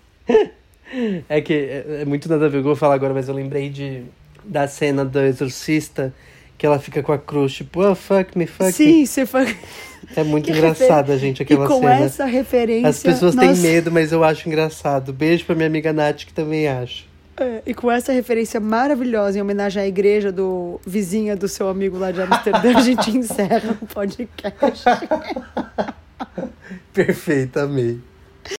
É que é muito nada a ver o que eu vou falar agora, mas eu lembrei da cena do Exorcista, que ela fica com a cruz, tipo, oh, fuck me, fuck me. Sim, você fuck. É muito engraçada, gente, aquela cena. E com essa referência... As pessoas têm medo, mas eu acho engraçado. Beijo pra minha amiga Nath, que também acha. E com essa referência maravilhosa, em homenagem à igreja do vizinha do seu amigo lá de Amsterdã, a gente encerra o podcast. Perfeito, amei.